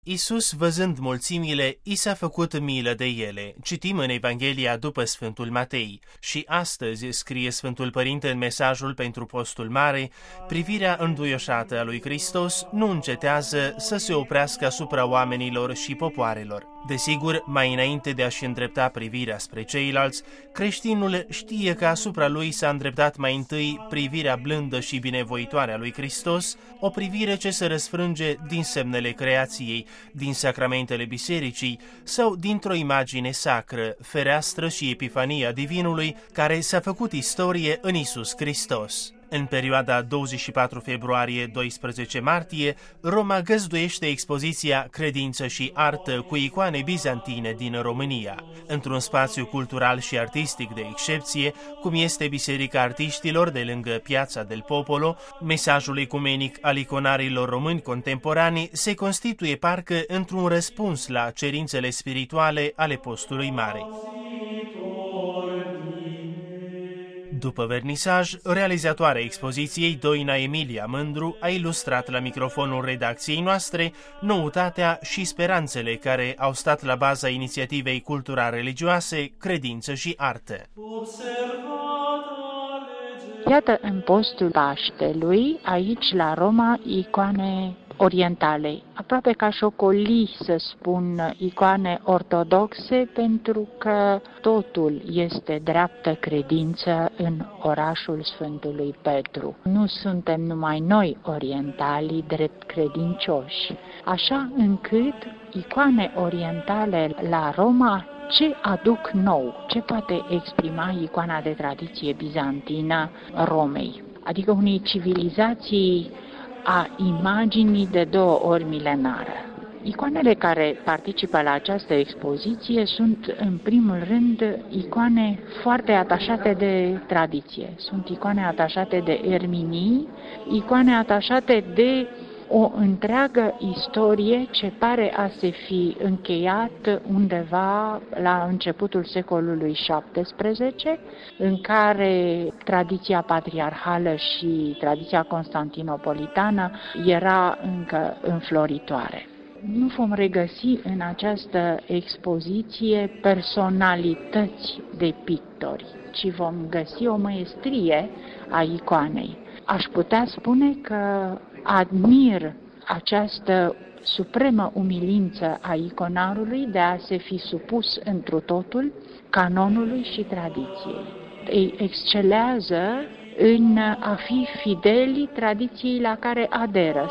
Iisus, văzând mulțimile, i s-a făcut milă de ele. Citim în Evanghelia după Sfântul Matei. Și astăzi, scrie Sfântul Părinte în mesajul pentru postul mare, privirea înduioșată a lui Hristos nu încetează să se oprească asupra oamenilor și popoarelor. Desigur, mai înainte de a-și îndrepta privirea spre ceilalți, creștinul știe că asupra lui s-a îndreptat mai întâi privirea blândă și binevoitoare a lui Hristos, o privire ce se răsfrânge din semnele creației, din sacramentele bisericii sau dintr-o imagine sacră, fereastră și epifania divinului care s-a făcut istorie în Iisus Hristos. În perioada 24 februarie-12 martie, Roma găzduiește expoziția Credință și artă cu icoane bizantine din România. Într-un spațiu cultural și artistic de excepție, cum este Biserica Artiștilor de lângă Piața del Popolo, mesajul ecumenic al iconarilor români contemporani se constituie parcă într-un răspuns la cerințele spirituale ale postului mare. După vernisaj, realizatoarea expoziției, Doina Emilia Mândru, a ilustrat la microfonul redacției noastre noutatea și speranțele care au stat la baza inițiativei cultural-religioase Credință și artă. Iată în postul Paștelui, aici la Roma, icoane orientale, aproape ca șocolii, să spun, icoane ortodoxe, pentru că totul este dreaptă credință în orașul Sfântului Petru. Nu suntem numai noi orientalii drept credincioși, așa încât icoane orientale la Roma ce aduc nou? Ce poate exprima icoana de tradiție bizantină Romei? Adică unei civilizații a imaginii de 2 ori milenară. Icoanele care participă la această expoziție sunt, în primul rând, icoane foarte atașate de tradiție. Sunt icoane atașate de erminii, icoane atașate de o întreagă istorie ce pare a se fi încheiat undeva la începutul secolului XVII, în care tradiția patriarhală și tradiția constantinopolitană era încă înfloritoare. Nu vom regăsi în această expoziție personalități de pictori, ci vom găsi o măestrie a icoanei. Aș putea spune că admir această supremă umilință a iconarului de a se fi supus întru totul canonului și tradiției. Ei excelează în a fi fideli tradiției la care aderă.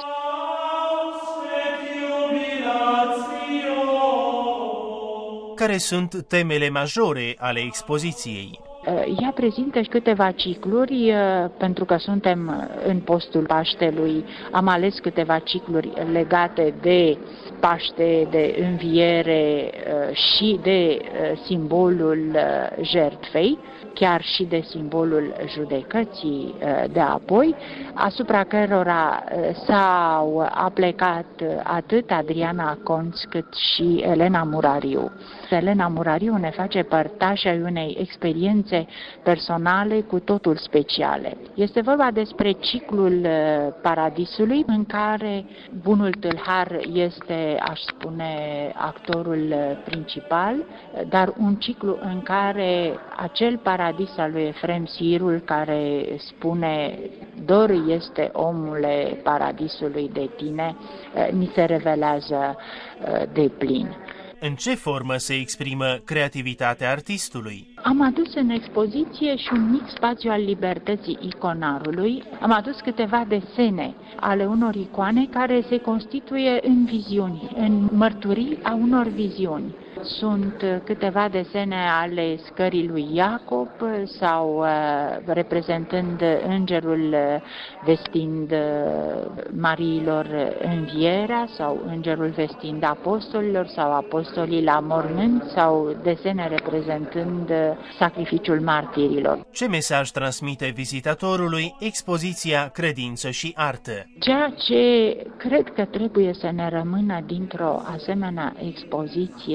Care sunt temele majore ale expoziției? Ea prezintă câteva cicluri, pentru că suntem în postul Paștelui, am ales câteva cicluri legate de Paște, de înviere și de simbolul jertfei, chiar și de simbolul judecății de apoi, asupra cărora s-au aplecat atât Adriana Conț cât și Elena Murariu. Elena Murariu ne face părtași ai unei experiențe personale cu totul speciale. Este vorba despre ciclul Paradisului, în care bunul tâlhar este, aș spune, actorul principal, dar un ciclu în care acel paradis al lui Efrem Sirul, care spune: dor este omule paradisului de tine, ni se revelează de plin. În ce formă se exprimă creativitatea artistului? Am adus în expoziție și un mic spațiu al libertății iconarului. Am adus câteva desene ale unor icoane care se constituie în viziuni, în mărturii a unor viziuni. Sunt câteva desene ale scării lui Iacob sau reprezentând îngerul vestind Mariilor învierea sau îngerul vestind apostolilor sau apostolii la mormânt sau desene reprezentând sacrificiul martirilor. Ce mesaj transmite vizitatorului expoziția Credință și artă? Ceea ce cred că trebuie să ne rămână dintr-o asemenea expoziție sau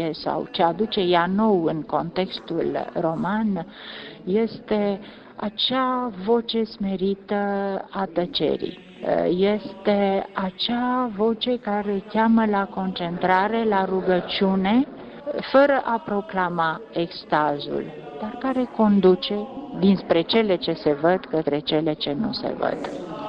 sau ce aduce ea nou în contextul roman este acea voce smerită a tăcerii. Este acea voce care cheamă la concentrare, la rugăciune, fără a proclama extazul, dar care conduce dinspre cele ce se văd către cele ce nu se văd.